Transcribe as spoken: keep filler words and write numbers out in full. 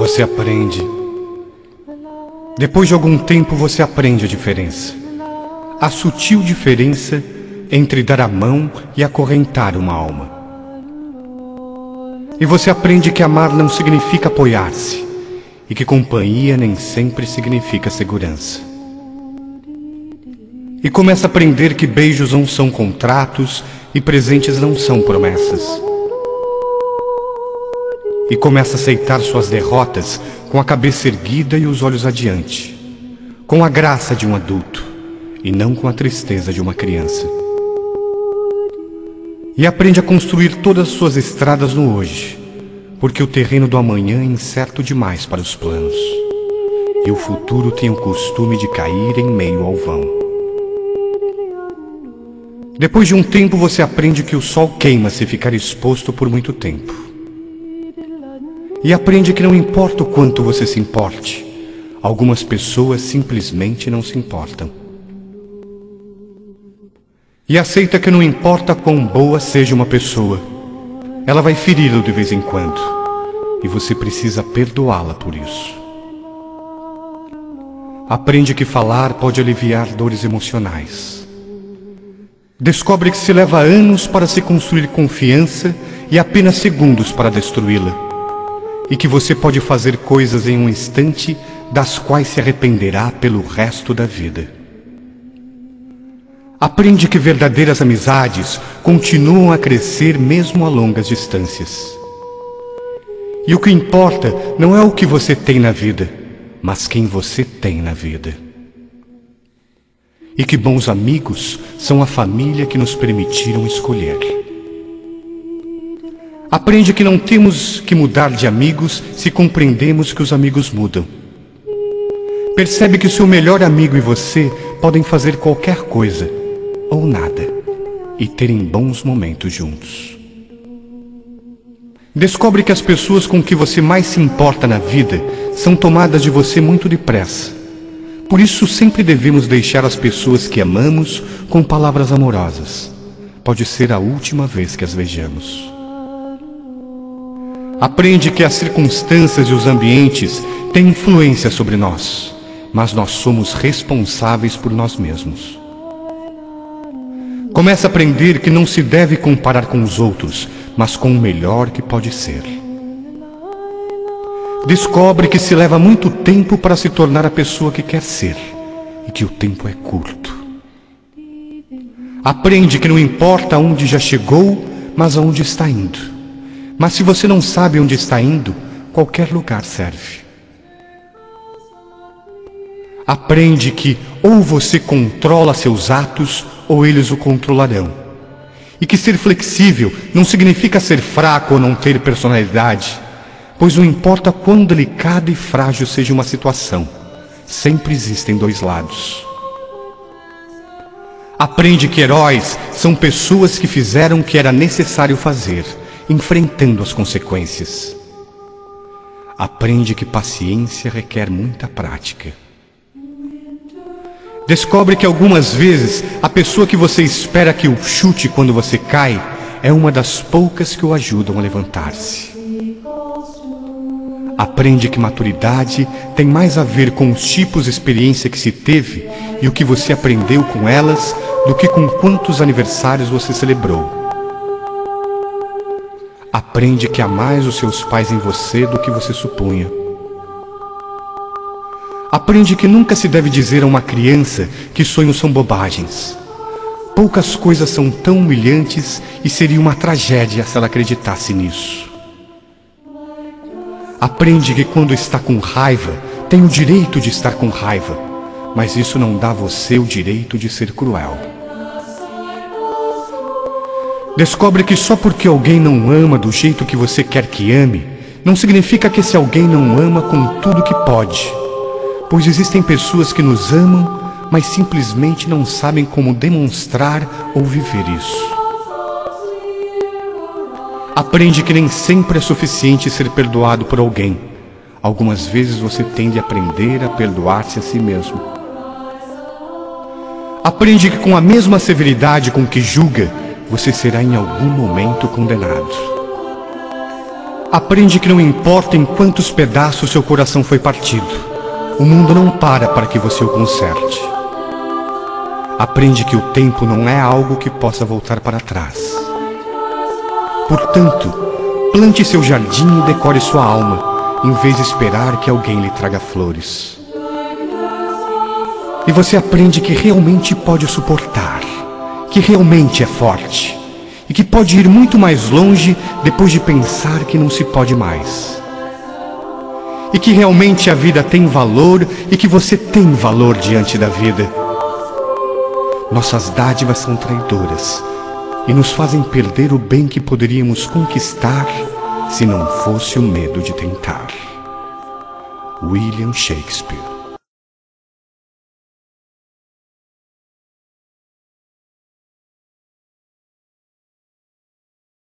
Você aprende. Depois de algum tempo você aprende a diferença. A sutil diferença entre dar a mão e acorrentar uma alma. E você aprende que amar não significa apoiar-se, e que companhia nem sempre significa segurança. E começa a aprender que beijos não são contratos e presentes não são promessas. E começa a aceitar suas derrotas com a cabeça erguida e os olhos adiante, com a graça de um adulto e não com a tristeza de uma criança. E aprende a construir todas as suas estradas no hoje, porque o terreno do amanhã é incerto demais para os planos, e o futuro tem o costume de cair em meio ao vão. Depois de um tempo você aprende que o sol queima se ficar exposto por muito tempo. E aprende que não importa o quanto você se importe, algumas pessoas simplesmente não se importam. E aceita que não importa quão boa seja uma pessoa, ela vai feri-lo de vez em quando, e você precisa perdoá-la por isso. Aprende que falar pode aliviar dores emocionais. Descobre que se leva anos para se construir confiança e apenas segundos para destruí-la. E que você pode fazer coisas em um instante das quais se arrependerá pelo resto da vida. Aprende que verdadeiras amizades continuam a crescer mesmo a longas distâncias. E o que importa não é o que você tem na vida, mas quem você tem na vida. E que bons amigos são a família que nos permitiram escolher. Aprende que não temos que mudar de amigos se compreendemos que os amigos mudam. Percebe que o seu melhor amigo e você podem fazer qualquer coisa, ou nada, e terem bons momentos juntos. Descobre que as pessoas com que você mais se importa na vida são tomadas de você muito depressa. Por isso sempre devemos deixar as pessoas que amamos com palavras amorosas. Pode ser a última vez que as vejamos. Aprende que as circunstâncias e os ambientes têm influência sobre nós, mas nós somos responsáveis por nós mesmos. Começa a aprender que não se deve comparar com os outros, mas com o melhor que pode ser. Descobre que se leva muito tempo para se tornar a pessoa que quer ser, e que o tempo é curto. Aprende que não importa onde já chegou, mas aonde está indo. Mas se você não sabe onde está indo, qualquer lugar serve. Aprende que ou você controla seus atos, ou eles o controlarão. E que ser flexível não significa ser fraco ou não ter personalidade, pois não importa quão delicada e frágil seja uma situação, sempre existem dois lados. Aprende que heróis são pessoas que fizeram o que era necessário fazer, enfrentando as consequências. Aprende que paciência requer muita prática. Descobre que algumas vezes a pessoa que você espera que o chute quando você cai é uma das poucas que o ajudam a levantar-se. Aprende que maturidade tem mais a ver com os tipos de experiência que se teve e o que você aprendeu com elas do que com quantos aniversários você celebrou. Aprende que há mais os seus pais em você do que você supunha. Aprende que nunca se deve dizer a uma criança que sonhos são bobagens. Poucas coisas são tão humilhantes e seria uma tragédia se ela acreditasse nisso. Aprende que quando está com raiva, tem o direito de estar com raiva, mas isso não dá a você o direito de ser cruel. Descobre que só porque alguém não ama do jeito que você quer que ame, não significa que esse alguém não ama com tudo que pode. Pois existem pessoas que nos amam, mas simplesmente não sabem como demonstrar ou viver isso. Aprende que nem sempre é suficiente ser perdoado por alguém. Algumas vezes você tem de aprender a perdoar-se a si mesmo. Aprende que com a mesma severidade com que julga, você será em algum momento condenado. Aprende que não importa em quantos pedaços seu coração foi partido, o mundo não para para que você o conserte. Aprende que o tempo não é algo que possa voltar para trás. Portanto, plante seu jardim e decore sua alma, em vez de esperar que alguém lhe traga flores. E você aprende que realmente pode suportar, que realmente é forte, e que pode ir muito mais longe depois de pensar que não se pode mais. E que realmente a vida tem valor e que você tem valor diante da vida. Nossas dádivas são traidoras e nos fazem perder o bem que poderíamos conquistar se não fosse o medo de tentar. William Shakespeare.